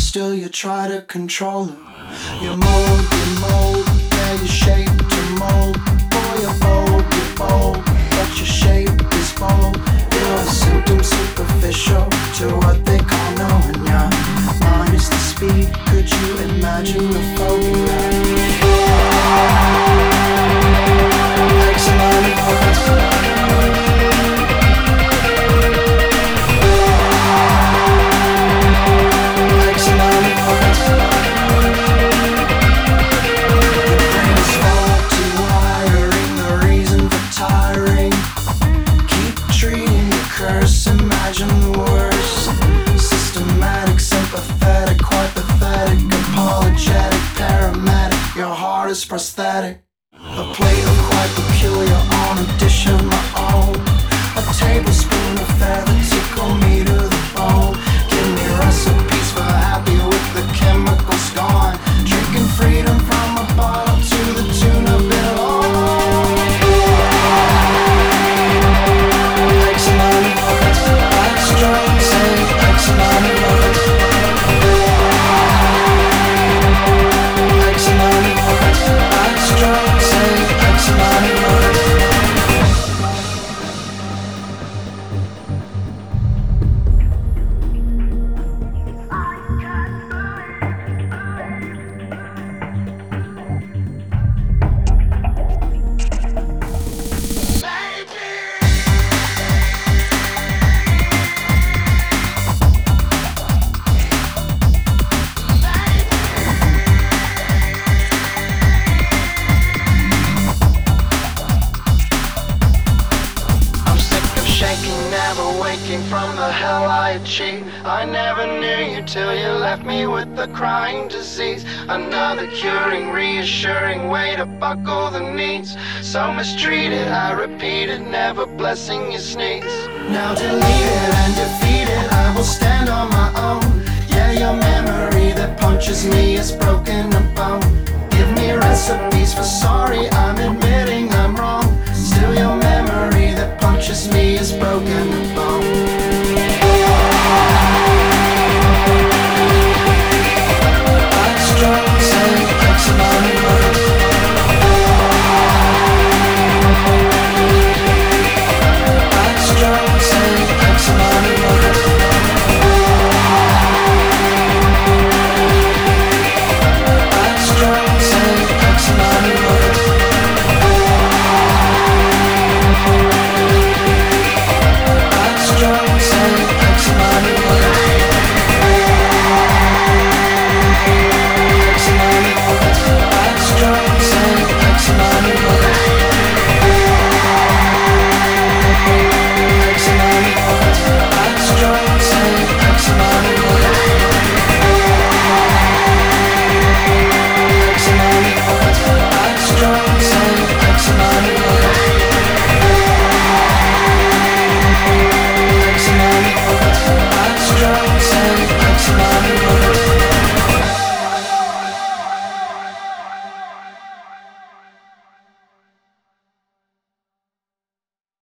still you try to control them. You mold, yeah, you shape to mold. Boy, you're bold, but your shape is bold. You're a symptom superficial to what they call knowing ya. Minus the speed, could you imagine the phobia? Excellent voice. Imagine the worst. Systematic, sympathetic, quite pathetic, apologetic, paramedic. Your heart is prosthetic. A plate of quite peculiar on a dish of my own. A tablespoon of fare that tickle me to the bone. Give me recipes for happy with the chemicals gone. Drinking freedom from a bottle to the tune of it all. Excellent voice. Extra, say excellent voice. Excellent voice. Extra, say excellent voice. From the hell I achieved, I never knew you till you left me with the crying disease. Another curing, reassuring way to buckle the knees. So mistreated, I repeated, never blessing your sneeze. Now deleted and defeated, I will stand on my own.